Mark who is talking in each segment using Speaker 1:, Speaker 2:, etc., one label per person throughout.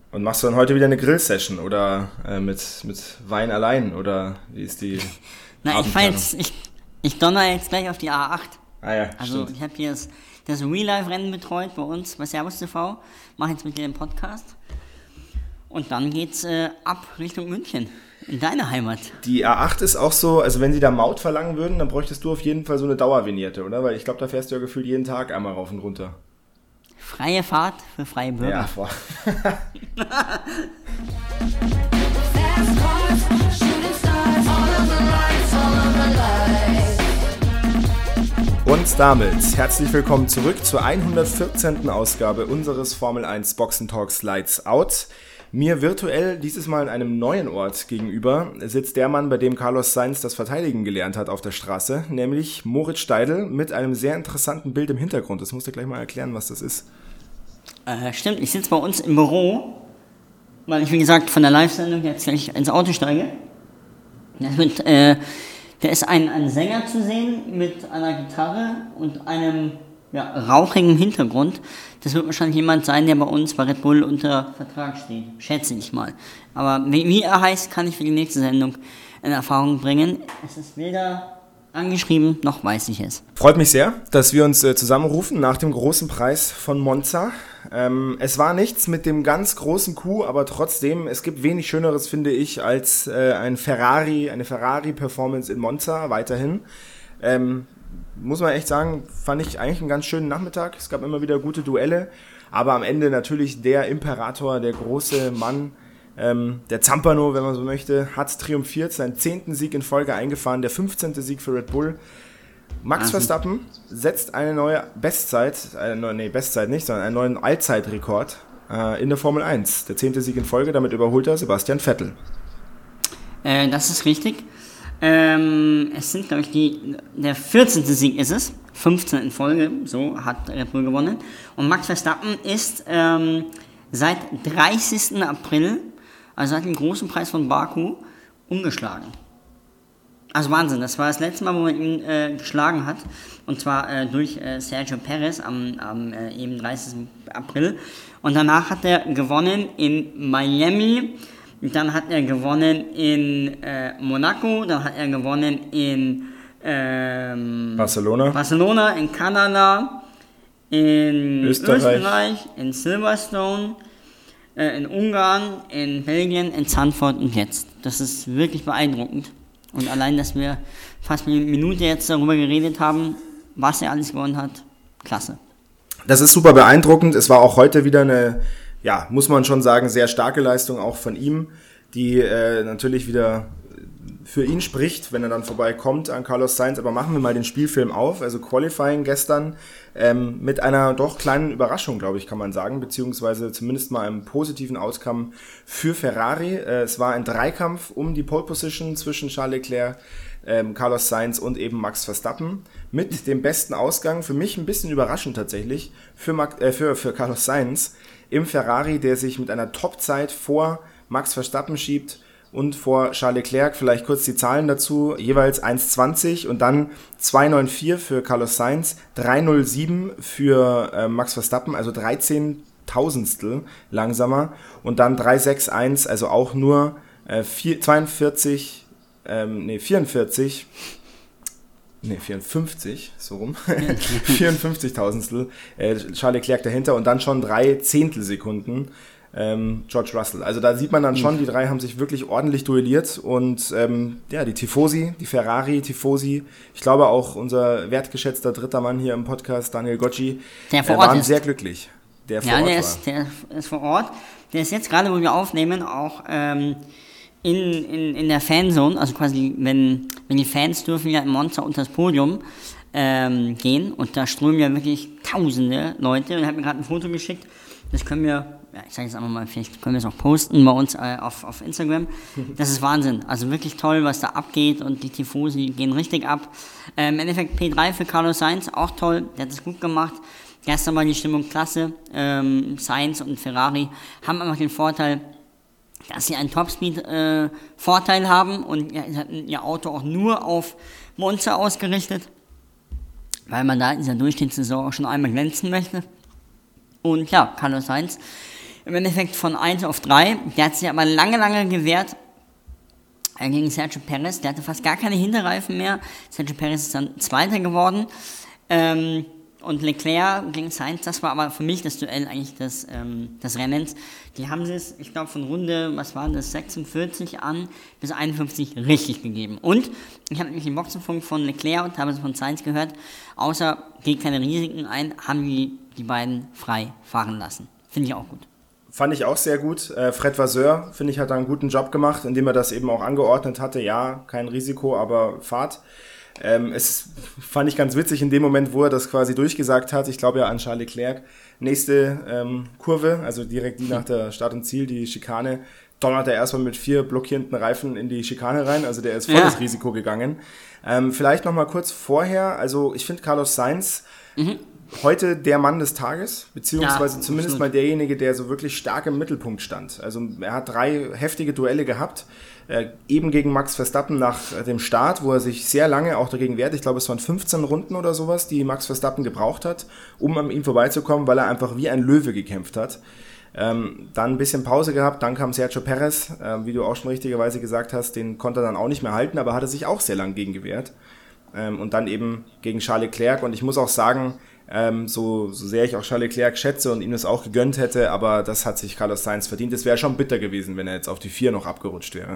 Speaker 1: Und machst du dann heute wieder eine Grill-Session oder mit Wein allein oder wie ist die
Speaker 2: Na, ich donner jetzt gleich auf die A8.
Speaker 1: Ah ja,
Speaker 2: Also
Speaker 1: stimmt.
Speaker 2: ich habe hier das Real-Life-Rennen betreut bei uns bei Servus TV. Mache jetzt mit dir den Podcast. Und dann geht's ab Richtung München, in deine Heimat.
Speaker 1: Die A8 ist auch so, also wenn sie da Maut verlangen würden, dann bräuchtest du auf jeden Fall so eine Dauervignette, oder? Weil ich glaube, da fährst du ja gefühlt jeden Tag einmal rauf und runter.
Speaker 2: Freie Fahrt für freie Bürger.
Speaker 1: Ja, boah. Und damit herzlich willkommen zurück zur 114. Ausgabe unseres Formel 1 Boxentalks Lights Out. Mir virtuell dieses Mal an einem neuen Ort gegenüber sitzt der Mann, bei dem Carlos Sainz das Verteidigen gelernt hat auf der Straße, nämlich Moritz Steidl mit einem sehr interessanten Bild im Hintergrund. Das musst du gleich mal erklären, was das ist.
Speaker 2: Stimmt, ich sitze bei uns im Büro, weil ich, wie gesagt, von der Live-Sendung jetzt gleich ins Auto steige. Da ist ein Sänger zu sehen mit einer Gitarre und einem rauchigen Hintergrund. Das wird wahrscheinlich jemand sein, der bei uns bei Red Bull unter Vertrag steht, schätze ich mal. Aber wie er heißt, kann ich für die nächste Sendung in Erfahrung bringen. Es ist weder angeschrieben, noch weiß ich es.
Speaker 1: Freut mich sehr, dass wir uns zusammenrufen nach dem großen Preis von Monza. Es war nichts mit dem ganz großen Coup, aber trotzdem, es gibt wenig Schöneres, finde ich, als eine Ferrari-Performance in Monza weiterhin. Muss man echt sagen, fand ich eigentlich einen ganz schönen Nachmittag. Es gab immer wieder gute Duelle, aber am Ende natürlich der Imperator, der große Mann, der Zampano, wenn man so möchte, hat triumphiert, seinen 10. Sieg in Folge eingefahren, der 15. Sieg für Red Bull. Max Verstappen setzt eine neue einen neuen Allzeitrekord in der Formel 1. Der 10. Sieg in Folge, damit überholt er Sebastian Vettel.
Speaker 2: Das ist richtig. Es sind, glaube ich, der 14. Sieg ist es, 15 in Folge, so hat Red Bull gewonnen. Und Max Verstappen ist seit 30. April, also seit dem großen Preis von Baku, ungeschlagen. Also Wahnsinn, das war das letzte Mal, wo man ihn geschlagen hat. Und zwar durch Sergio Perez am eben 30. April. Und danach hat er gewonnen in Miami. Dann hat er gewonnen in Monaco. Dann hat er gewonnen in Barcelona, in Kanada, in Österreich, in Silverstone, in Ungarn, in Belgien, in Zandvoort und jetzt. Das ist wirklich beeindruckend. Und allein, dass wir fast eine Minute jetzt darüber geredet haben, was er alles gewonnen hat, klasse.
Speaker 1: Das ist super beeindruckend. Es war auch heute wieder eine, muss man schon sagen, sehr starke Leistung auch von ihm, die natürlich wieder für ihn spricht, wenn er dann vorbeikommt an Carlos Sainz. Aber machen wir mal den Spielfilm auf. Also Qualifying gestern mit einer doch kleinen Überraschung, glaube ich, kann man sagen, beziehungsweise zumindest mal einem positiven Outcome für Ferrari. Es war ein Dreikampf um die Pole Position zwischen Charles Leclerc, Carlos Sainz und eben Max Verstappen. Mit dem besten Ausgang, für mich ein bisschen überraschend tatsächlich, für Carlos Sainz im Ferrari, der sich mit einer Topzeit vor Max Verstappen schiebt und vor Charles Leclerc. Vielleicht kurz die Zahlen dazu, jeweils 1,20 und dann 2,94 für Carlos Sainz, 3,07 für Max Verstappen, also 13 Tausendstel langsamer und dann 3,61, also auch nur 54, so rum, 54 Tausendstel, Charles Leclerc dahinter und dann schon 3 Zehntelsekunden George Russell. Also da sieht man dann schon, die drei haben sich wirklich ordentlich duelliert und die Tifosi, die Ferrari-Tifosi, ich glaube auch unser wertgeschätzter dritter Mann hier im Podcast, Daniel Gocci, waren sehr glücklich. Der ist vor Ort. Der ist jetzt gerade, wo wir aufnehmen, auch in der Fanzone, also quasi, wenn die Fans dürfen ja in Monza unter das Podium gehen und da strömen ja wirklich tausende Leute und er hat mir gerade ein Foto geschickt, das können wir, ich sage jetzt einfach mal, vielleicht können wir es auch posten bei uns auf Instagram. Das ist Wahnsinn, also wirklich toll, was da abgeht und die Tifosi gehen richtig ab. Im Endeffekt P3 für Carlos Sainz, auch toll, der hat es gut gemacht. Gestern war die Stimmung klasse, Sainz und Ferrari haben einfach den Vorteil, dass sie einen Topspeed-Vorteil haben und sie hatten ihr Auto auch nur auf Monza ausgerichtet, weil man da in dieser Durchschnittssaison auch schon einmal glänzen möchte. Und ja, Carlos Sainz
Speaker 2: im Endeffekt von 1 auf 3. Der hat sich aber lange gewehrt gegen Sergio Perez. Der hatte fast gar keine Hinterreifen mehr. Sergio Perez ist dann Zweiter geworden. Und Leclerc gegen Sainz, das war aber für mich das Duell eigentlich des Rennens. Die haben es, ich glaube, von Runde, 46 an bis 51 richtig gegeben. Und ich habe nämlich den Boxenfunk von Leclerc und habe es von Sainz gehört, außer geht keine Risiken ein, haben die beiden frei fahren lassen. Finde ich auch gut.
Speaker 1: Fand ich auch sehr gut. Fred Vasseur, finde ich, hat da einen guten Job gemacht, indem er das eben auch angeordnet hatte. Ja, kein Risiko, aber Fahrt. Es fand ich ganz witzig in dem Moment, wo er das quasi durchgesagt hat. Ich glaube ja an Charles Leclerc. Nächste Kurve, also direkt die nach der Start und Ziel, die Schikane, donnert er erstmal mit 4 blockierenden Reifen in die Schikane rein. Also der ist volles Risiko gegangen. Vielleicht nochmal kurz vorher. Also ich finde Carlos Sainz heute der Mann des Tages, beziehungsweise zumindest mal derjenige, der so wirklich stark im Mittelpunkt stand. Also er hat 3 heftige Duelle gehabt, eben gegen Max Verstappen nach dem Start, wo er sich sehr lange auch dagegen wehrt. Ich glaube, es waren 15 Runden oder sowas, die Max Verstappen gebraucht hat, um an ihm vorbeizukommen, weil er einfach wie ein Löwe gekämpft hat. Dann ein bisschen Pause gehabt, dann kam Sergio Perez, wie du auch schon richtigerweise gesagt hast, den konnte er dann auch nicht mehr halten, aber hat er sich auch sehr lang gegen gewehrt. Und dann eben gegen Charles Leclerc, und ich muss auch sagen, so sehr ich auch Charles Leclerc schätze und ihm das auch gegönnt hätte, aber das hat sich Carlos Sainz verdient. Es wäre schon bitter gewesen, wenn er jetzt auf die 4 noch abgerutscht wäre.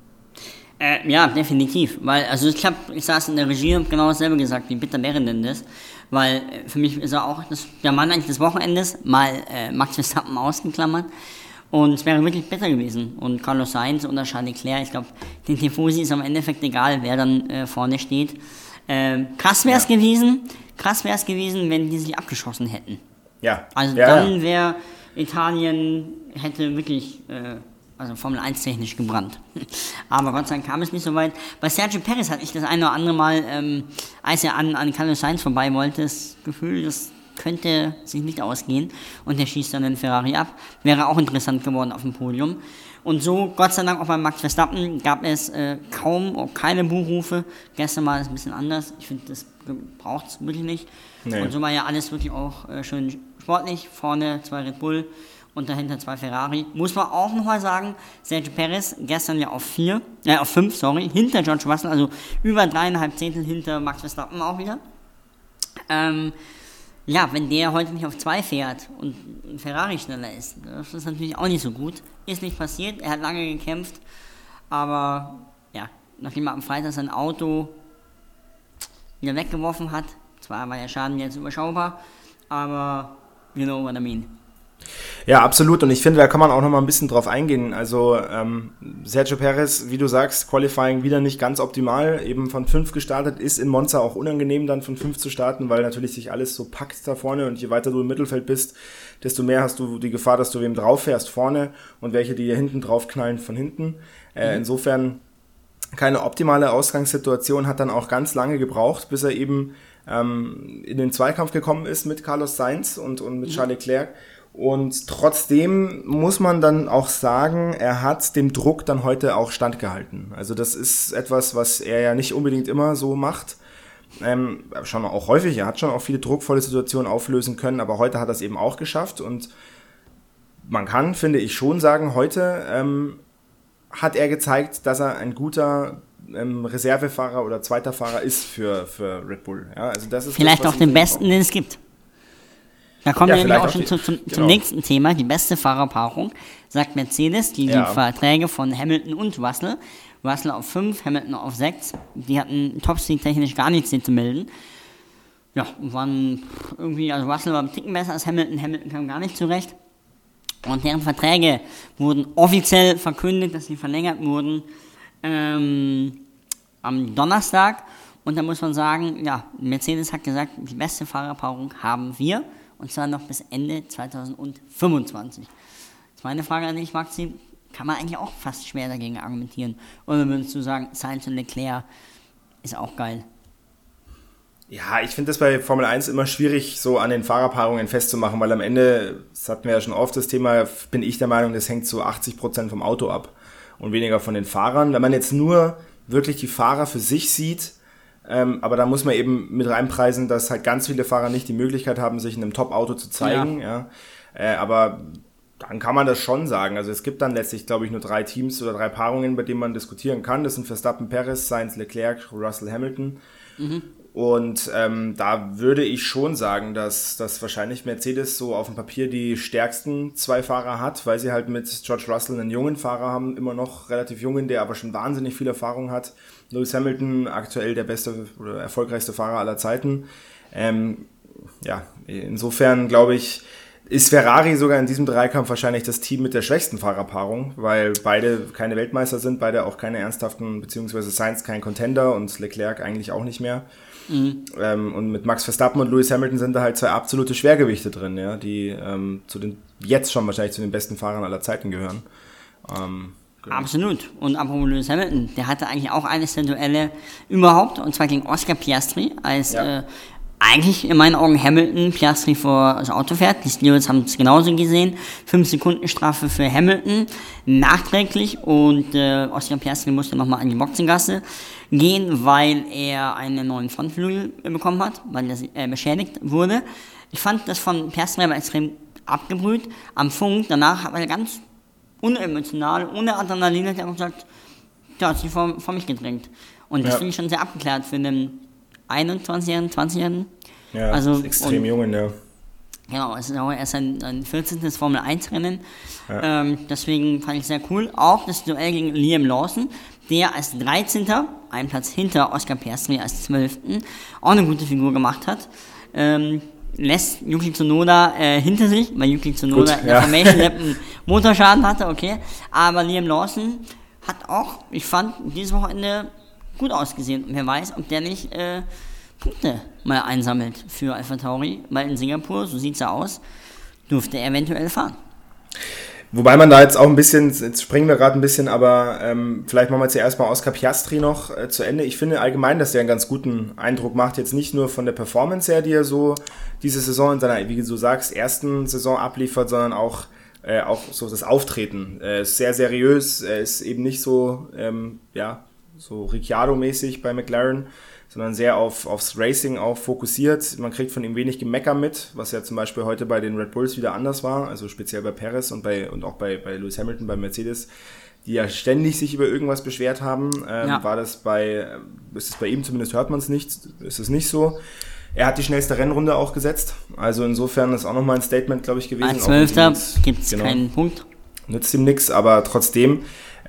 Speaker 2: Ja, definitiv, weil, also ich saß in der Regie und genau dasselbe gesagt, wie bitter wäre denn das, weil für mich ist er auch der Mann eigentlich des Wochenendes, mal Max Verstappen ausgeklammert, und es wäre wirklich bitter gewesen, und Carlos Sainz oder Charles Leclerc, ich glaube, den Tifosi ist am Endeffekt egal, wer dann vorne steht. Krass wäre es gewesen, wenn die sich abgeschossen hätten.
Speaker 1: Ja.
Speaker 2: Also dann wäre Italien, hätte wirklich Formel 1 technisch gebrannt. Aber Gott sei Dank kam es nicht so weit. Bei Sergio Perez hatte ich das eine oder andere Mal, als er an Carlos Sainz vorbei wollte, das Gefühl, das könnte sich nicht ausgehen. Und er schießt dann den Ferrari ab. Wäre auch interessant geworden auf dem Podium. Und so, Gott sei Dank, auch bei Max Verstappen gab es keine Buhrufe. Gestern war es ein bisschen anders. Ich finde, das braucht es wirklich nicht. Nee. Und so war ja alles wirklich auch schön sportlich. Vorne 2 Red Bull und dahinter 2 Ferrari. Muss man auch nochmal sagen, Sergio Perez gestern ja auf 5, hinter George Russell, also über 3,5 Zehntel hinter Max Verstappen auch wieder. Wenn der heute nicht auf 2 fährt und ein Ferrari schneller ist, das ist natürlich auch nicht so gut. Ist nicht passiert, er hat lange gekämpft, aber ja, nachdem er am Freitag sein Auto wieder weggeworfen hat, zwar war der Schaden jetzt überschaubar, aber you know what I mean.
Speaker 1: Ja, absolut, und ich finde, da kann man auch noch mal ein bisschen drauf eingehen. Also Sergio Perez, wie du sagst, Qualifying wieder nicht ganz optimal, eben von 5 gestartet, ist in Monza auch unangenehm dann von 5 zu starten, weil natürlich sich alles so packt da vorne, und je weiter du im Mittelfeld bist, desto mehr hast du die Gefahr, dass du wem drauf fährst vorne und welche, die dir hinten drauf knallen von hinten. Insofern keine optimale Ausgangssituation, hat dann auch ganz lange gebraucht, bis er eben in den Zweikampf gekommen ist mit Carlos Sainz und mit Charles Leclerc. Und trotzdem muss man dann auch sagen, er hat dem Druck dann heute auch standgehalten. Also das ist etwas, was er ja nicht unbedingt immer so macht. Schon auch häufig, er hat schon auch viele druckvolle Situationen auflösen können, aber heute hat er es eben auch geschafft. Und man kann, finde ich, schon sagen, heute hat er gezeigt, dass er ein guter Reservefahrer oder zweiter Fahrer ist für Red Bull. Ja, also das ist
Speaker 2: vielleicht auch den besten, den es gibt. Da kommen wir nämlich auch schon zum nächsten Thema, die beste Fahrerpaarung, sagt Mercedes, die Verträge von Hamilton und Russell. Russell auf 5, Hamilton auf 6. Die hatten Topspeed technisch gar nichts zu melden. Ja, waren irgendwie, also Russell war ein Ticken besser als Hamilton, Hamilton kam gar nicht zurecht. Und deren Verträge wurden offiziell verkündet, dass sie verlängert wurden am Donnerstag. Und da muss man sagen, ja, Mercedes hat gesagt, die beste Fahrerpaarung haben wir. Und zwar noch bis Ende 2025. Jetzt meine Frage an dich, Maxi, kann man eigentlich auch fast schwer dagegen argumentieren? Oder würdest du sagen, Sainz und Leclerc ist auch geil?
Speaker 1: Ja, ich finde das bei Formel 1 immer schwierig, so an den Fahrerpaarungen festzumachen, weil am Ende, das hatten wir ja schon oft das Thema, bin ich der Meinung, das hängt zu 80% vom Auto ab und weniger von den Fahrern. Wenn man jetzt nur wirklich die Fahrer für sich sieht, aber da muss man eben mit reinpreisen, dass halt ganz viele Fahrer nicht die Möglichkeit haben, sich in einem Top-Auto zu zeigen. Ja. Aber Dann kann man das schon sagen. Also es gibt dann letztlich, glaube ich, nur 3 Teams oder 3 Paarungen, bei denen man diskutieren kann. Das sind Verstappen, Perez, Sainz, Leclerc, Russell, Hamilton. Und da würde ich schon sagen, dass wahrscheinlich Mercedes so auf dem Papier die stärksten 2 Fahrer hat, weil sie halt mit George Russell einen jungen Fahrer haben, immer noch relativ jungen, der aber schon wahnsinnig viel Erfahrung hat. Lewis Hamilton, aktuell der beste oder erfolgreichste Fahrer aller Zeiten. Insofern glaube ich, ist Ferrari sogar in diesem Dreikampf wahrscheinlich das Team mit der schwächsten Fahrerpaarung, weil beide keine Weltmeister sind, beide auch keine ernsthaften, beziehungsweise Sainz kein Contender und Leclerc eigentlich auch nicht mehr. Und mit Max Verstappen und Lewis Hamilton sind da halt 2 absolute Schwergewichte drin, ja, die jetzt schon wahrscheinlich zu den besten Fahrern aller Zeiten gehören.
Speaker 2: Genau. Absolut. Und apropos Lewis Hamilton, der hatte eigentlich auch eines der Duelle überhaupt, und zwar gegen Oscar Piastri, als eigentlich in meinen Augen Hamilton Piastri vor das Auto fährt. Die Stewards haben es genauso gesehen. 5 Sekunden Strafe für Hamilton, nachträglich, und Oscar Piastri musste nochmal an die Boxengasse gehen, weil er einen neuen Frontflügel bekommen hat, weil er beschädigt wurde. Ich fand das von Piastri aber extrem abgebrüht. Am Funk, danach hat er ganz unemotional, ohne Adrenalin, hat er gesagt, der hat sich vor mich gedrängt. Und das finde ich schon sehr abgeklärt für einen 21-Jährigen, 20-Jährigen.
Speaker 1: Ja, also extrem jungen, ja.
Speaker 2: Genau, es ist auch erst ein 14. Formel-1-Rennen. Ja. Deswegen fand ich sehr cool. Auch das Duell gegen Liam Lawson, der als 13. einen Platz hinter Oscar Piastri als 12. auch eine gute Figur gemacht hat. Lässt Yuki Tsunoda hinter sich, weil Yuki Tsunoda in der Formation Lab einen Motorschaden hatte, okay. Aber Liam Lawson hat auch, ich fand, dieses Wochenende gut ausgesehen. Und wer weiß, ob der nicht Punkte mal einsammelt für AlphaTauri, weil in Singapur, so sieht es ja aus, durfte er eventuell fahren.
Speaker 1: Wobei man da jetzt auch ein bisschen, jetzt springen wir gerade ein bisschen, aber vielleicht machen wir zuerst mal Oscar Piastri noch zu Ende. Ich finde allgemein, dass er einen ganz guten Eindruck macht, jetzt nicht nur von der Performance her, die er so diese Saison in seiner, wie du sagst, ersten Saison abliefert, sondern auch so das Auftreten. Er ist sehr seriös, er ist eben nicht so, so Ricciardo-mäßig bei McLaren, sondern sehr aufs Racing auch fokussiert. Man kriegt von ihm wenig Gemecker mit, was ja zum Beispiel heute bei den Red Bulls wieder anders war, also speziell bei Perez und auch bei Lewis Hamilton, bei Mercedes, die ja ständig sich über irgendwas beschwert haben. Ist es bei ihm, zumindest hört man es nicht, ist es nicht so. Er hat die schnellste Rennrunde auch gesetzt, also insofern ist auch nochmal ein Statement, glaube ich, gewesen.
Speaker 2: Als 12. gibt es keinen Punkt.
Speaker 1: Nützt ihm nichts, aber trotzdem,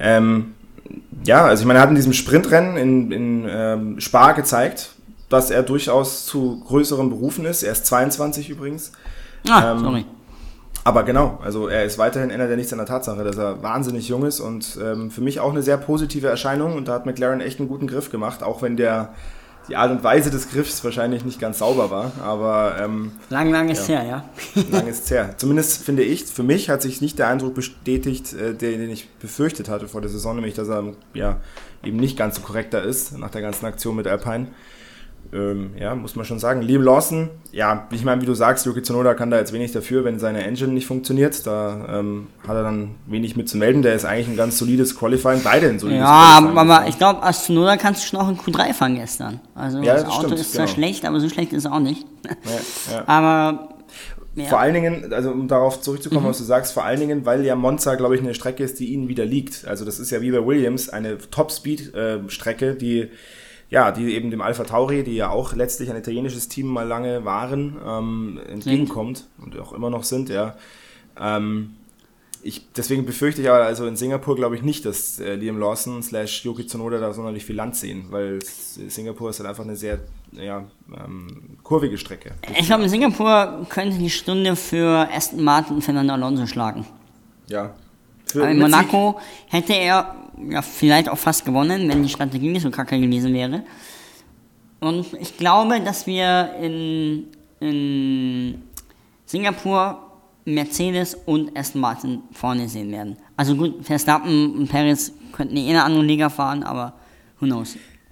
Speaker 1: also ich meine, er hat in diesem Sprintrennen in Spa gezeigt, dass er durchaus zu größeren Berufen ist. Er ist 22 übrigens.
Speaker 2: Sorry.
Speaker 1: Aber genau, also er ist weiterhin ändert er nichts an der Tatsache, dass er wahnsinnig jung ist und für mich auch eine sehr positive Erscheinung, und da hat McLaren echt einen guten Griff gemacht, auch wenn die Art und Weise des Griffs wahrscheinlich nicht ganz sauber war, aber
Speaker 2: lang ist her, ja.
Speaker 1: Lang ist her. Zumindest finde ich, für mich hat sich nicht der Eindruck bestätigt, den ich befürchtet hatte vor der Saison, nämlich, dass er eben nicht ganz so korrekt da ist, nach der ganzen Aktion mit Alpine. Muss man schon sagen. Liam Lawson, ich meine, wie du sagst, Yuki Tsunoda kann da jetzt wenig dafür, wenn seine Engine nicht funktioniert. Da hat er dann wenig mit zu melden. Der ist eigentlich ein ganz solides Qualifying. Beide ein solides Qualifying.
Speaker 2: Aber ich glaube, als Tsunoda kannst du schon auch in Q3 fahren gestern. Also das Auto ist zwar schlecht, aber so schlecht ist es auch nicht. Aber
Speaker 1: vor allen Dingen, also um darauf zurückzukommen, was du sagst, vor allen Dingen, weil ja Monza, glaube ich, eine Strecke ist, die ihnen wieder liegt. Also das ist ja wie bei Williams eine Top-Speed-Strecke, die eben dem AlphaTauri, die ja auch letztlich ein italienisches Team mal lange waren, entgegenkommt und auch immer noch sind, deswegen befürchte ich aber also in Singapur, glaube ich, nicht, dass Liam Lawson / Yuki Tsunoda da sonderlich viel Land sehen, weil Singapur ist halt einfach eine sehr kurvige Strecke.
Speaker 2: Ich glaube, in Singapur könnte die Stunde für Aston Martin und Fernando Alonso schlagen.
Speaker 1: Ja.
Speaker 2: Aber in Monaco hätte er vielleicht auch fast gewonnen, wenn die Strategie nicht so kacke gewesen wäre. Und ich glaube, dass wir in Singapur Mercedes und Aston Martin vorne sehen werden. Also gut, Verstappen und Perez könnten in eine andere Liga fahren, aber who knows.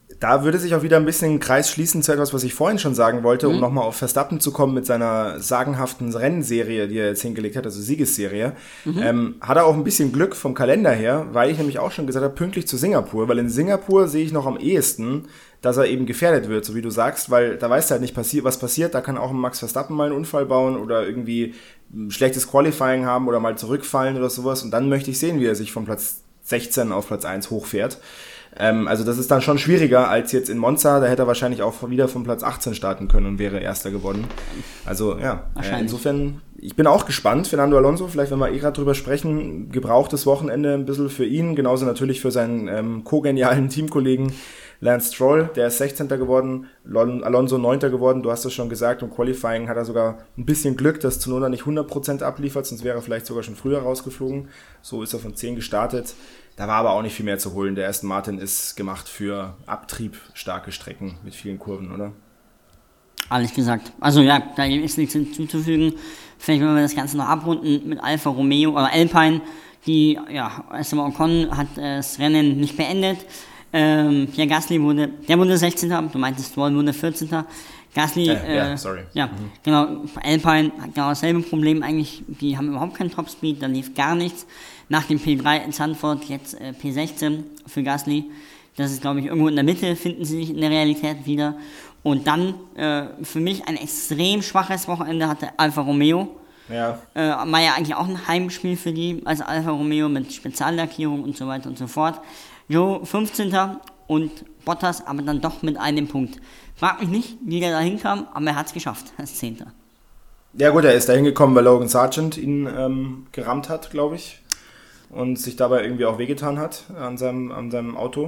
Speaker 1: Da würde sich auch wieder ein bisschen ein Kreis schließen zu etwas, was ich vorhin schon sagen wollte, um nochmal auf Verstappen zu kommen mit seiner sagenhaften Rennserie, die er jetzt hingelegt hat, also Siegesserie. Hat er auch ein bisschen Glück vom Kalender her, weil ich nämlich auch schon gesagt habe, pünktlich zu Singapur, weil in Singapur sehe ich noch am ehesten, dass er eben gefährdet wird, so wie du sagst, weil da weißt du halt nicht, was passiert. Da kann auch ein Max Verstappen mal einen Unfall bauen oder irgendwie ein schlechtes Qualifying haben oder mal zurückfallen oder sowas. Und dann möchte ich sehen, wie er sich von Platz 16 auf Platz 1 hochfährt. Also das ist dann schon schwieriger als jetzt in Monza. Da hätte er wahrscheinlich auch wieder von Platz 18 starten können und wäre Erster geworden. Also ja, insofern, ich bin auch gespannt. Fernando Alonso, vielleicht wenn wir gerade drüber sprechen, gebrauchtes Wochenende ein bisschen für ihn. Genauso natürlich für seinen co-genialen Teamkollegen Lance Stroll, der ist 16. geworden, Alonso 9. geworden, du hast es schon gesagt, im Qualifying hat er sogar ein bisschen Glück, dass Tsunoda nicht 100% abliefert, sonst wäre er vielleicht sogar schon früher rausgeflogen. So ist er von 10 gestartet. Da war aber auch nicht viel mehr zu holen. Der Aston Martin ist gemacht für abtriebstarke Strecken mit vielen Kurven, oder?
Speaker 2: Alles gesagt. Also ja, da ist nichts hinzuzufügen. Vielleicht wenn wir das Ganze noch abrunden mit Alfa Romeo oder Alpine, die, ja, Esteban Ocon hat das Rennen nicht beendet. Pierre Gasly wurde 16. Du meintest, Stroll wurde 14. Gasly,
Speaker 1: sorry.
Speaker 2: Ja, genau, Alpine hat genau dasselbe Problem eigentlich, die haben überhaupt keinen Topspeed, da lief gar nichts. Nach dem P3 in Zandvoort, jetzt P16 für Gasly. Das ist, glaube ich, irgendwo in der Mitte, finden sie sich in der Realität wieder. Und dann, für mich ein extrem schwaches Wochenende hatte Alfa Romeo.
Speaker 1: Ja.
Speaker 2: War ja eigentlich auch ein Heimspiel für die, als Alfa Romeo mit Speziallackierung und so weiter und so fort. Joe 15. und Bottas aber dann doch mit einem Punkt. Frag mich nicht, wie der da hinkam, aber er hat es geschafft, als 10.
Speaker 1: Ja gut, er ist da hingekommen, weil Logan Sargent ihn gerammt hat, glaube ich. Und sich dabei irgendwie auch wehgetan hat an seinem Auto.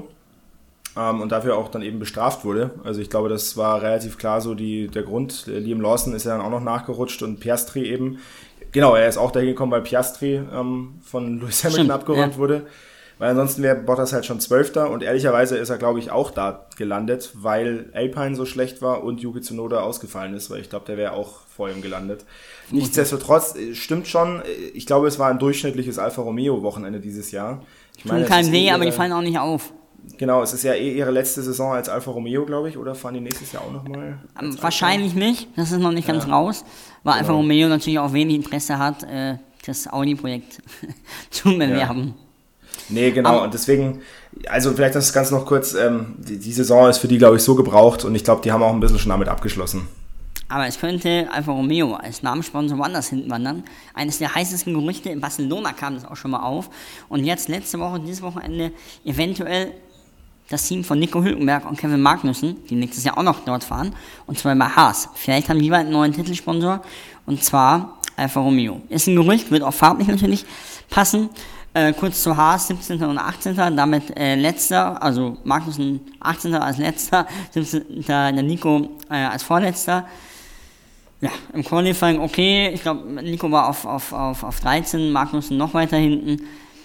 Speaker 1: Und dafür auch dann eben bestraft wurde. Also ich glaube, das war relativ klar so der Grund. Liam Lawson ist ja dann auch noch nachgerutscht und Piastri eben. Genau, er ist auch dahin gekommen, weil Piastri von Lewis Hamilton abgeräumt wurde. Weil ansonsten wäre Bottas halt schon 12. Und ehrlicherweise ist er, glaube ich, auch da gelandet, weil Alpine so schlecht war und Yuki Tsunoda ausgefallen ist, weil ich glaube, der wäre auch vor ihm gelandet. Nichtsdestotrotz, stimmt schon, ich glaube, es war ein durchschnittliches Alfa Romeo-Wochenende dieses Jahr. Ich meine,
Speaker 2: tun keinem weh, aber die fallen auch nicht auf.
Speaker 1: Genau, es ist ja ihre letzte Saison als Alfa Romeo, glaube ich, oder fahren die nächstes Jahr auch nochmal?
Speaker 2: Wahrscheinlich nicht, das ist noch nicht ganz raus, weil Alfa Romeo natürlich auch wenig Interesse hat, das Audi-Projekt zu bewerben.
Speaker 1: Nee, genau, und deswegen, also vielleicht das ganz noch kurz, die Saison ist für die, glaube ich, so gebraucht und ich glaube, die haben auch ein bisschen schon damit abgeschlossen.
Speaker 2: Aber es könnte Alfa Romeo als Namenssponsor woanders hinwandern. Eines der heißesten Gerüchte in Barcelona kam das auch schon mal auf. Und jetzt letzte Woche, dieses Wochenende, eventuell das Team von Nico Hülkenberg und Kevin Magnussen, die nächstes Jahr auch noch dort fahren, und zwar bei Haas. Vielleicht haben die bald einen neuen Titelsponsor, und zwar Alfa Romeo. Ist ein Gerücht, wird auch farblich natürlich passen. Kurz zu Haas, 17. und 18. Damit letzter, also Magnussen 18. als letzter, 17. der Nico als vorletzter. Ja, im Qualifying okay, ich glaube Nico war auf 13, Magnussen noch weiter hinten.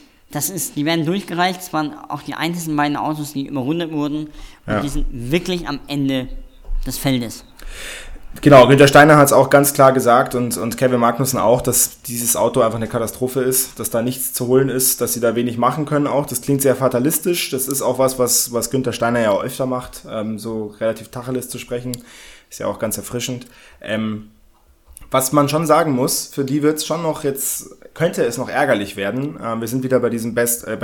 Speaker 2: Die werden durchgereicht, es waren auch die einzigen beiden Autos, die überrundet wurden und die sind wirklich am Ende des Feldes.
Speaker 1: Genau, Günther Steiner hat es auch ganz klar gesagt und Kevin Magnussen auch, dass dieses Auto einfach eine Katastrophe ist, dass da nichts zu holen ist, dass sie da wenig machen können auch. Das klingt sehr fatalistisch, das ist auch was Günther Steiner ja auch öfter macht, so relativ Tacheles zu sprechen, ist ja auch ganz erfrischend. Was man schon sagen muss, für die wird's schon noch könnte es noch ärgerlich werden. Wir sind wieder bei diesen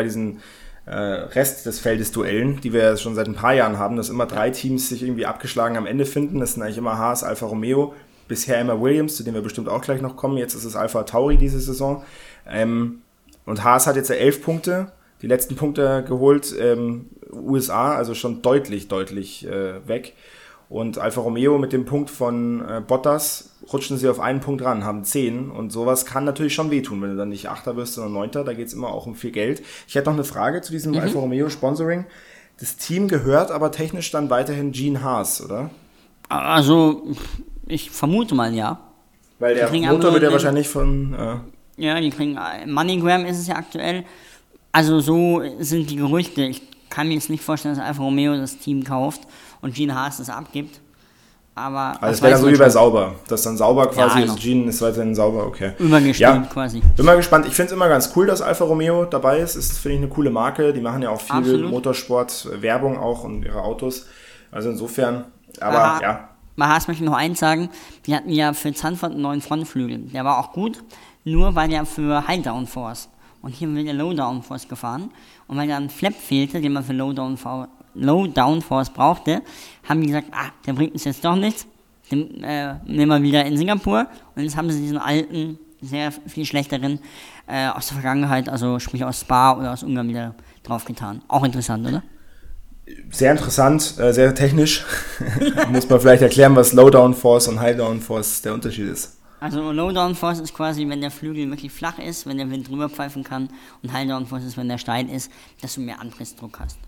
Speaker 1: Rest des Feldes-Duellen, die wir ja schon seit ein paar Jahren haben, dass immer 3 Teams sich irgendwie abgeschlagen am Ende finden. Das sind eigentlich immer Haas, Alfa Romeo, bisher immer Williams, zu dem wir bestimmt auch gleich noch kommen. Jetzt ist es Alfa Tauri diese Saison. Und Haas hat jetzt ja 11 Punkte, die letzten Punkte geholt, USA, also schon deutlich weg. Und Alfa Romeo mit dem Punkt von Bottas rutschen sie auf einen Punkt ran, haben 10. Und sowas kann natürlich schon wehtun, wenn du dann nicht 8. wirst, sondern 9. Da geht es immer auch um viel Geld. Ich hätte noch eine Frage zu diesem Alfa Romeo Sponsoring. Das Team gehört aber technisch dann weiterhin Gene Haas, oder?
Speaker 2: Also, ich vermute mal, ja.
Speaker 1: Weil der Motor wird ja wahrscheinlich von...
Speaker 2: Ja, die kriegen... MoneyGram ist es ja aktuell. Also so sind die Gerüchte. Ich kann mir jetzt nicht vorstellen, dass Alfa Romeo das Team kauft und Gene Haas das abgibt. aber...
Speaker 1: Also es wäre dann so wie bei Sauber, dass dann Sauber quasi
Speaker 2: genau.
Speaker 1: ist, Jean ist weiterhin Sauber, okay.
Speaker 2: Übergestimmt quasi.
Speaker 1: Bin mal gespannt. Ich finde es immer ganz cool, dass Alfa Romeo dabei ist. Ist, finde ich, eine coole Marke. Die machen ja auch viel Motorsport, Werbung auch und ihre Autos. Also insofern, aber ja.
Speaker 2: Bei Haas möchte ich noch eins sagen. Wir hatten ja für Zandvoort einen neuen Frontflügel. Der war auch gut, nur weil der für High Downforce. Und hier wird der Low Downforce gefahren. Und weil da ein Flap fehlte, den man für Low Downforce brauchte, haben die gesagt, der bringt uns jetzt doch nichts. Den nehmen wir wieder in Singapur. Und jetzt haben sie diesen alten, sehr viel schlechteren aus der Vergangenheit, also sprich aus Spa oder aus Ungarn wieder draufgetan. Auch interessant, oder?
Speaker 1: Sehr interessant, sehr technisch. Muss man vielleicht erklären, was Low Downforce und High Downforce der Unterschied ist.
Speaker 2: Also Low Downforce ist quasi, wenn der Flügel wirklich flach ist, wenn der Wind drüber pfeifen kann, und High Downforce ist, wenn der steil ist, dass du mehr Anpressdruck hast.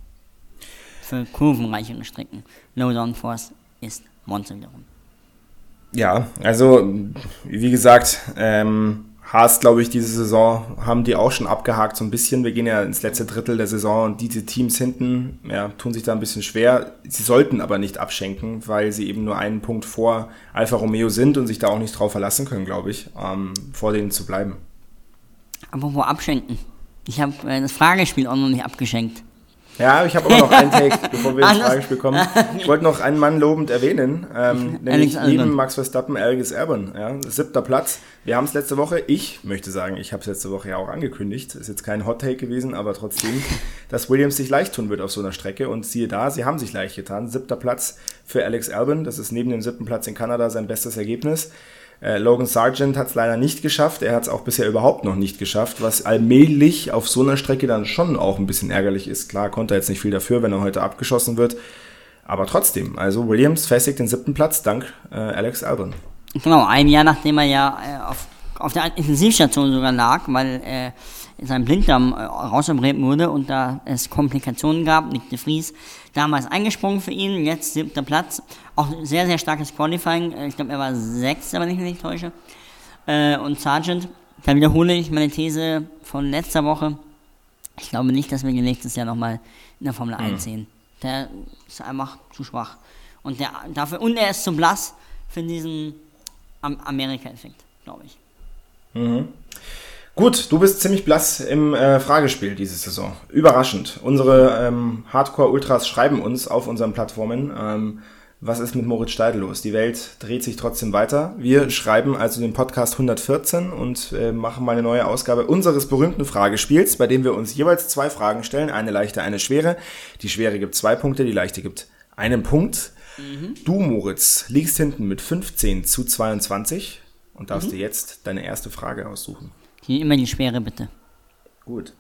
Speaker 2: Für kurvenreichere Strecken. Low Downforce ist Monster wiederum.
Speaker 1: Ja, also wie gesagt, Haas, glaube ich, diese Saison haben die auch schon abgehakt so ein bisschen. Wir gehen ja ins letzte Drittel der Saison und diese Teams hinten tun sich da ein bisschen schwer. Sie sollten aber nicht abschenken, weil sie eben nur einen Punkt vor Alfa Romeo sind und sich da auch nicht drauf verlassen können, glaube ich, vor denen zu bleiben.
Speaker 2: Aber wo abschenken? Ich habe das Fragespiel auch noch nicht abgeschenkt.
Speaker 1: Ja, ich habe aber noch einen Take, bevor wir ins Fragespiel kommen. Ich wollte noch einen Mann lobend erwähnen, nämlich neben Max Verstappen, Alex Albon, 7. Platz. Wir haben es letzte Woche, ich möchte sagen, ich habe es letzte Woche ja auch angekündigt, ist jetzt kein Hot Take gewesen, aber trotzdem, dass Williams sich leicht tun wird auf so einer Strecke, und siehe da, sie haben sich leicht getan. 7. Platz für Alex Albon, das ist neben dem 7. Platz in Kanada sein bestes Ergebnis. Logan Sargent hat es leider nicht geschafft, er hat es auch bisher überhaupt noch nicht geschafft, was allmählich auf so einer Strecke dann schon auch ein bisschen ärgerlich ist. Klar, konnte er jetzt nicht viel dafür, wenn er heute abgeschossen wird, aber trotzdem, also Williams festigt den 7. Platz dank Alex Albon.
Speaker 2: Genau, ein Jahr nachdem er ja auf der Intensivstation sogar lag, weil sein Blinddarm rausoperiert wurde und da es Komplikationen gab. Nick de Vries damals eingesprungen für ihn, jetzt 7. Platz. Auch sehr, sehr starkes Qualifying. Ich glaube, er war 6., wenn ich mich nicht täusche. Und Sargent, da wiederhole ich meine These von letzter Woche. Ich glaube nicht, dass wir ihn nächstes Jahr nochmal in der Formel 1 sehen. Der ist einfach zu schwach. Und er ist zu blass für diesen Amerika-Effekt, glaube ich.
Speaker 1: Mhm. Gut, du bist ziemlich blass im Fragespiel diese Saison. Überraschend. Unsere Hardcore-Ultras schreiben uns auf unseren Plattformen, was ist mit Moritz Steidl los? Die Welt dreht sich trotzdem weiter. Wir schreiben also den Podcast 114 und machen mal eine neue Ausgabe unseres berühmten Fragespiels, bei dem wir uns jeweils 2 Fragen stellen, eine leichte, eine schwere. Die schwere gibt 2 Punkte, die leichte gibt 1 Punkt. Du, Moritz, liegst hinten mit 15:22 und darfst dir jetzt deine erste Frage aussuchen.
Speaker 2: Hier immer die schwere, bitte.
Speaker 1: Gut.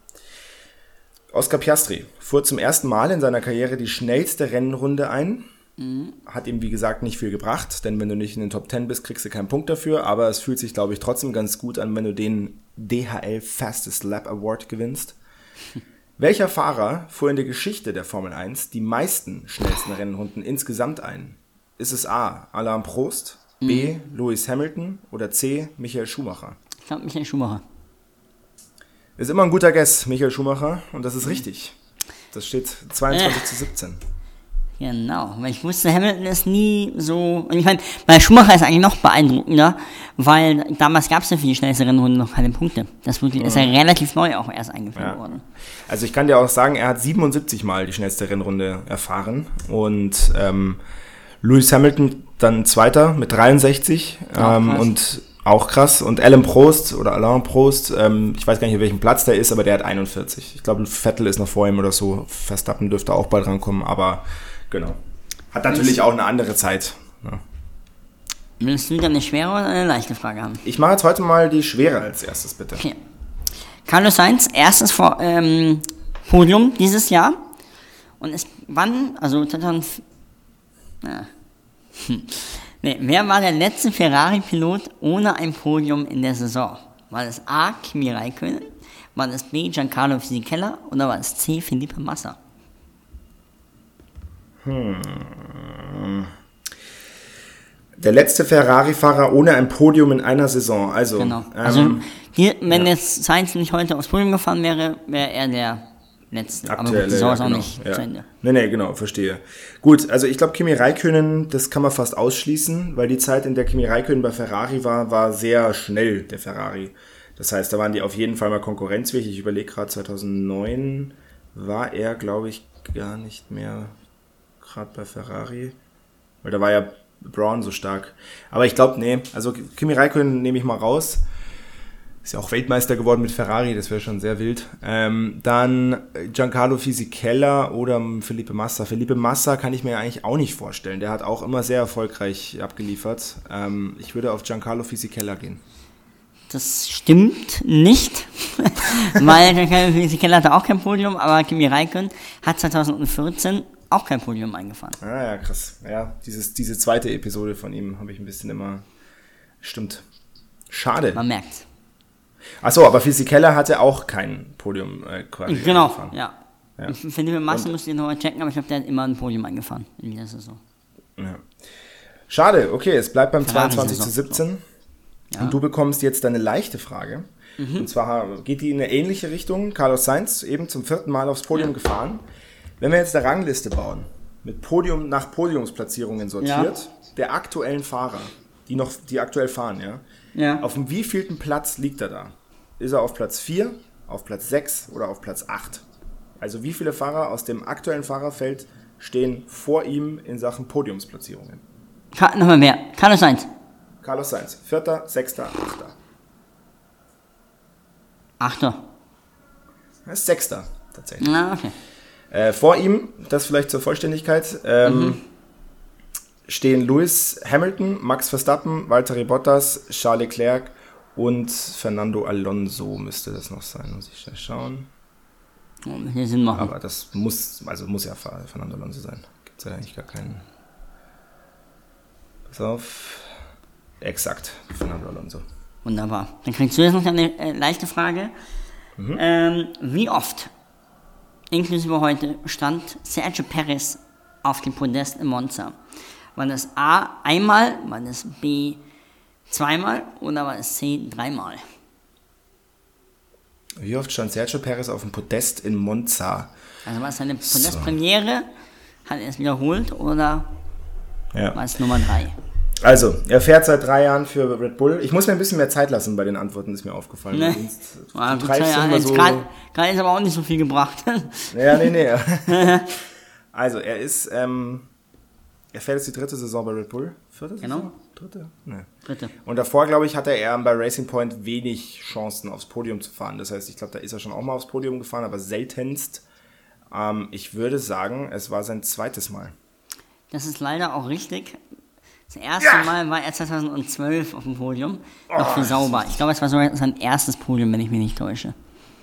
Speaker 1: Oscar Piastri fuhr zum ersten Mal in seiner Karriere die schnellste Rennrunde ein. Hat ihm, wie gesagt, nicht viel gebracht, denn wenn du nicht in den Top 10 bist, kriegst du keinen Punkt dafür, aber es fühlt sich, glaube ich, trotzdem ganz gut an, wenn du den DHL Fastest Lap Award gewinnst. Welcher Fahrer fuhr in der Geschichte der Formel 1 die meisten schnellsten Rennrunden insgesamt ein? Ist es A. Alain Prost, B. Lewis Hamilton oder C. Michael Schumacher?
Speaker 2: Ich glaube, Michael Schumacher.
Speaker 1: Ist immer ein guter Guess, Michael Schumacher, und das ist richtig. Das steht 22:17.
Speaker 2: Genau, weil ich wusste, Hamilton ist nie so... Und ich meine, bei Schumacher ist eigentlich noch beeindruckender, weil damals gab es ja für die schnellste Rennrunde noch keine Punkte. Das ist ja relativ neu auch erst eingeführt worden.
Speaker 1: Also ich kann dir auch sagen, er hat 77 Mal die schnellste Rennrunde erfahren und Lewis Hamilton dann Zweiter mit 63 und auch krass. Und Alain Prost, ich weiß gar nicht, auf welchem Platz der ist, aber der hat 41. Ich glaube, Vettel ist noch vor ihm oder so. Verstappen dürfte auch bald rankommen, aber genau. Hat natürlich auch eine andere Zeit. Ja.
Speaker 2: Willst du wieder eine schwere oder eine leichte Frage haben?
Speaker 1: Ich mache jetzt heute mal die schwere als erstes, bitte.
Speaker 2: Okay. Carlos Sainz, erstes Podium dieses Jahr. Und wer war der letzte Ferrari-Pilot ohne ein Podium in der Saison? War das A. Kimi Räikkönen? War das B. Giancarlo Fisichella? Oder war das C. Felipe Massa?
Speaker 1: Der letzte Ferrari-Fahrer ohne ein Podium in einer Saison. Also,
Speaker 2: genau. Wenn jetzt Sainz nicht heute aufs Podium gefahren wäre, wäre er der letzte.
Speaker 1: Aktuelle,
Speaker 2: aber die Saison ist auch
Speaker 1: genau,
Speaker 2: nicht zu Ende.
Speaker 1: Nee, genau, verstehe. Gut, also ich glaube, Kimi Räikkönen, das kann man fast ausschließen, weil die Zeit, in der Kimi Räikkönen bei Ferrari war sehr schnell, der Ferrari. Das heißt, da waren die auf jeden Fall mal konkurrenzfähig. Ich überlege gerade, 2009 war er, glaube ich, gar nicht mehr gerade bei Ferrari, weil da war ja Braun so stark. Aber ich glaube, nee, also Kimi Räikkönen nehme ich mal raus. Ist ja auch Weltmeister geworden mit Ferrari, das wäre schon sehr wild. Dann Giancarlo Fisichella oder Felipe Massa. Felipe Massa kann ich mir eigentlich auch nicht vorstellen. Der hat auch immer sehr erfolgreich abgeliefert. Ich würde auf Giancarlo Fisichella gehen.
Speaker 2: Das stimmt nicht, weil Giancarlo Fisichella hatte auch kein Podium, aber Kimi Räikkönen hat 2014 auch kein Podium eingefahren.
Speaker 1: Ah ja, krass. Ja, diese zweite Episode von ihm habe ich ein bisschen immer... Stimmt. Schade.
Speaker 2: Man merkt's.
Speaker 1: Achso, aber Fisichella hatte auch kein Podium quasi
Speaker 2: Genau,
Speaker 1: eingefahren.
Speaker 2: ja. Felipe Massa müsste ich nochmal checken, aber ich glaube, der hat immer ein Podium eingefahren in dieser Saison.
Speaker 1: Ja. Schade, okay, es bleibt beim
Speaker 2: Ferrari
Speaker 1: 22:17.
Speaker 2: So. Ja.
Speaker 1: Und du bekommst jetzt deine leichte Frage. Und zwar geht die in eine ähnliche Richtung. Carlos Sainz, eben zum 4. Mal aufs Podium gefahren. Wenn wir jetzt eine Rangliste bauen, mit Podium nach Podiumsplatzierungen sortiert, der aktuellen Fahrer, die aktuell fahren, auf dem wievielten Platz liegt er da? Ist er auf Platz 4, auf Platz 6 oder auf Platz 8? Also wie viele Fahrer aus dem aktuellen Fahrerfeld stehen vor ihm in Sachen Podiumsplatzierungen?
Speaker 2: Nochmal mehr. Carlos Sainz.
Speaker 1: Carlos Sainz, 4., 6., 8.
Speaker 2: 8.
Speaker 1: Das ist 6. tatsächlich.
Speaker 2: Na, okay.
Speaker 1: Vor ihm, das vielleicht zur Vollständigkeit, stehen Lewis Hamilton, Max Verstappen, Valtteri Bottas, Charles Leclerc und Fernando Alonso müsste das noch sein, muss ich schnell schauen.
Speaker 2: Hier Sinn machen.
Speaker 1: Aber das muss ja Fernando Alonso sein. Gibt es ja eigentlich gar keinen. Pass auf. Exakt, Fernando Alonso.
Speaker 2: Wunderbar. Dann kriegst du jetzt noch eine leichte Frage. Wie oft, inklusive heute, stand Sergio Perez auf dem Podest in Monza? War das A einmal, war das B zweimal oder war das C dreimal?
Speaker 1: Wie oft stand Sergio Perez auf dem Podest in Monza?
Speaker 2: Also war es seine Podestpremiere, hat er es wiederholt oder war es Nummer 3?
Speaker 1: Also, er fährt seit 3 Jahren für Red Bull. Ich muss mir ein bisschen mehr Zeit lassen bei den Antworten, ist mir aufgefallen.
Speaker 2: Ne? Gerade ist aber auch nicht so viel gebracht.
Speaker 1: Ja, nee. Also, er fährt jetzt die 3. Saison bei Red Bull. 4. Saison?
Speaker 2: Genau.
Speaker 1: 3.? Nee.
Speaker 2: 3.
Speaker 1: Und davor, glaube ich, hatte er bei Racing Point wenig Chancen, aufs Podium zu fahren. Das heißt, ich glaube, da ist er schon auch mal aufs Podium gefahren, aber seltenst. Ich würde sagen, es war sein 2. Mal.
Speaker 2: Das ist leider auch richtig. Das erste Mal war er 2012 auf dem Podium. Noch für Sauber. Ich glaube, es war sogar sein erstes Podium, wenn ich mich nicht täusche.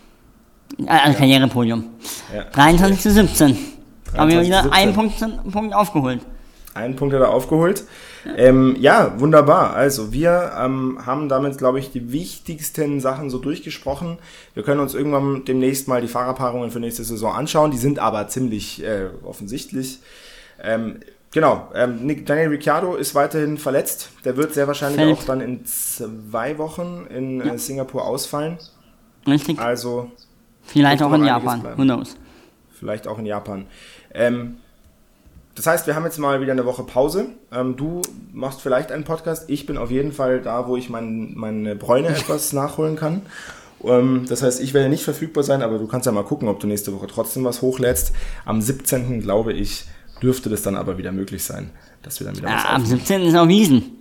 Speaker 2: Also Karrierepodium. Ja. 23:17. Haben wir wieder einen Punkt aufgeholt.
Speaker 1: Einen Punkt hat er aufgeholt. Ja, wunderbar. Also wir haben damit, glaube ich, die wichtigsten Sachen so durchgesprochen. Wir können uns irgendwann demnächst mal die Fahrerpaarungen für nächste Saison anschauen. Die sind aber ziemlich offensichtlich. Genau, Daniel Ricciardo ist weiterhin verletzt. Der wird sehr wahrscheinlich auch dann in 2 Wochen in Singapur ausfallen.
Speaker 2: Richtig.
Speaker 1: Also
Speaker 2: vielleicht auch in Japan, who knows.
Speaker 1: Vielleicht auch in Japan. Das heißt, wir haben jetzt mal wieder eine Woche Pause. Du machst vielleicht einen Podcast. Ich bin auf jeden Fall da, wo ich meine Bräune etwas nachholen kann. Das heißt, ich werde nicht verfügbar sein, aber du kannst ja mal gucken, ob du nächste Woche trotzdem was hochlädst. Am 17. glaube ich, dürfte das dann aber wieder möglich sein, dass wir dann wieder was
Speaker 2: am 17. ist auch Wiesn.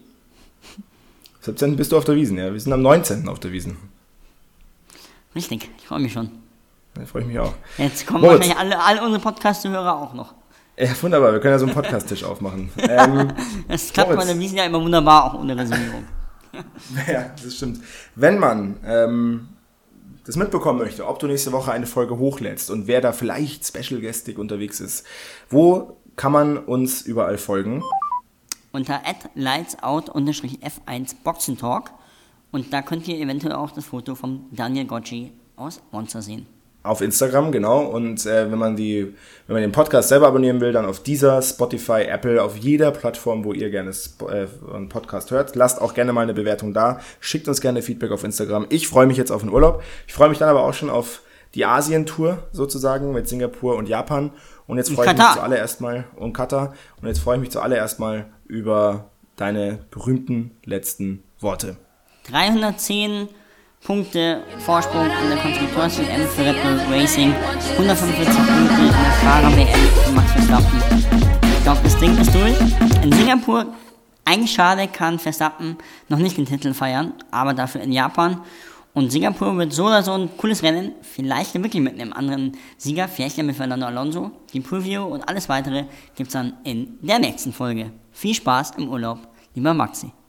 Speaker 1: 17. bist du auf der Wiesn, ja. Wir sind am 19. auf der Wiesn.
Speaker 2: Richtig, ich freue mich schon.
Speaker 1: Da freue ich mich auch.
Speaker 2: Jetzt kommen wahrscheinlich alle unsere Podcast-Hörer auch noch.
Speaker 1: Ja, wunderbar, wir können ja so einen Podcast-Tisch aufmachen.
Speaker 2: Das klappt bei der Wiesn ja immer wunderbar, auch ohne Reservierung.
Speaker 1: Ja, das stimmt. Wenn man das mitbekommen möchte, ob du nächste Woche eine Folge hochlädst und wer da vielleicht special-guestig unterwegs ist, wo kann man uns überall folgen?
Speaker 2: Unter @lightsout_f1 Boxentalk und da könnt ihr eventuell auch das Foto von Daniel Gocci aus Monza sehen.
Speaker 1: Auf Instagram, genau. Und wenn man den Podcast selber abonnieren will, dann auf Deezer, Spotify, Apple, auf jeder Plattform, wo ihr gerne einen Podcast hört. Lasst auch gerne mal eine Bewertung da. Schickt uns gerne Feedback auf Instagram. Ich freue mich jetzt auf den Urlaub. Ich freue mich dann aber auch schon auf die Asien-Tour sozusagen mit Singapur und Japan. Und jetzt freue ich mich zuallererst mal, und Katar. Und jetzt freue ich mich zuallererst mal über deine berühmten letzten Worte.
Speaker 2: 310 Punkte Vorsprung in der Konstrukteurs-WM für Red Bull Racing, 145 Punkte in der Fahrer-WM für Max Verstappen. Ich glaube, das Ding ist durch. In Singapur, eigentlich schade, kann Verstappen noch nicht den Titel feiern, aber dafür in Japan. Und Singapur wird so oder so ein cooles Rennen, vielleicht wirklich mit einem anderen Sieger, vielleicht ja mit Fernando Alonso. Die Preview und alles weitere gibt es dann in der nächsten Folge. Viel Spaß im Urlaub, lieber Maxi.